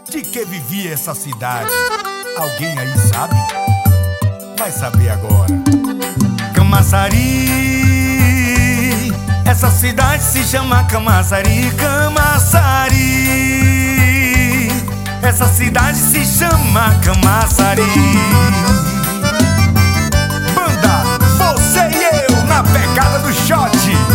De que vivia essa cidade? Alguém aí sabe? Vai saber agora. Camaçari, essa cidade se chama Camaçari. Camaçari, essa cidade se chama Camaçari. Banda, você e eu na pegada do shot.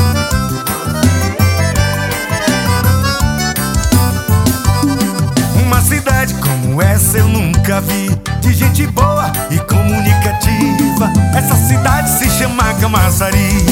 Uma cidade como essa eu nunca vi, de gente boa e comunicativa. Essa cidade se chama Camaçari.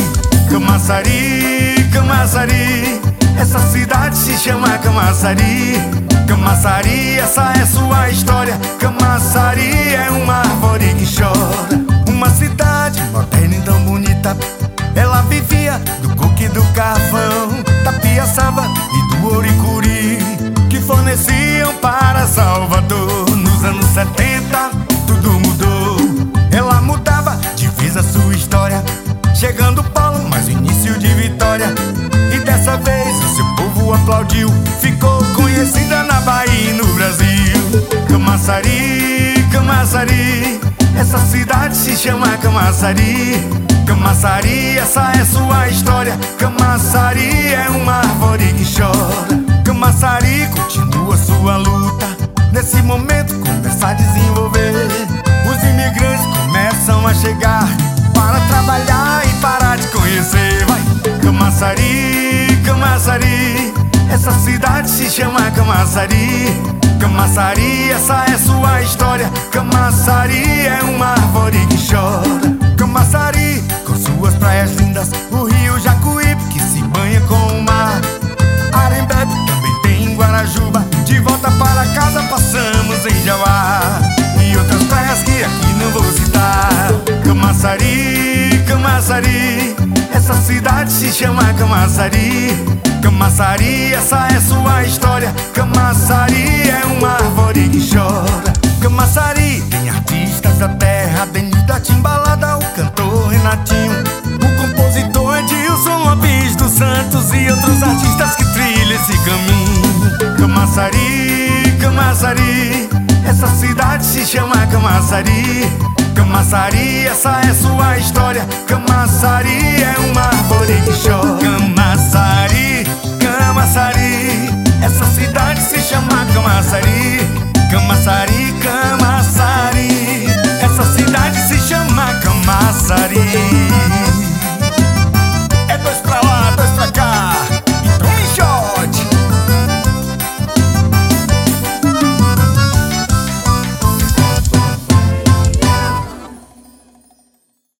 Camaçari, Camaçari, essa cidade se chama Camaçari. Camaçari, essa é sua história. Camaçari é uma árvore que chora. Uma cidade moderna e tão bonita. Ela vivia do coco e do carvão, da piaçaba e do ouricuri, que forneciam para Salvador. Nos anos 70 tudo mudou. Ela mudava de vez a sua história, chegando o Paulo, mas o início de vitória. E dessa vez o seu povo aplaudiu, ficou conhecida na Bahia e no Brasil. Camaçari, Camaçari, essa cidade se chama Camaçari. Camaçari, essa é sua história. Camaçari é uma árvore que chora. Camaçari continua sua luta, nesse momento começa a desenvolver. Os imigrantes começam a chegar para trabalhar e parar de conhecer. Vai! Camaçari, Camaçari, essa cidade se chama Camaçari. Camaçari, essa é sua história. Camaçari é uma árvore que chora. Camaçari, com suas praias lindas, o rio Jacuípe que se banha com o mar. Arembebe também tem Guarajuba, de volta para casa passamos em Jauá. E outras praias que aqui não vou citar. Camaçari, Camaçari, essa cidade se chama Camaçari. Camaçari, essa é sua história. Camaçari é uma árvore que chora. Camaçari tem artistas da terra, Denis da Timbalada, o cantor Renatinho, o compositor Edilson Lopes dos Santos e outros artistas que trilham esse caminho. Camaçari, Camaçari, essa cidade se chama Camaçari. Camaçari, essa é sua história. Camaçari é uma árvore que chora. Camaçari, Camaçari, essa cidade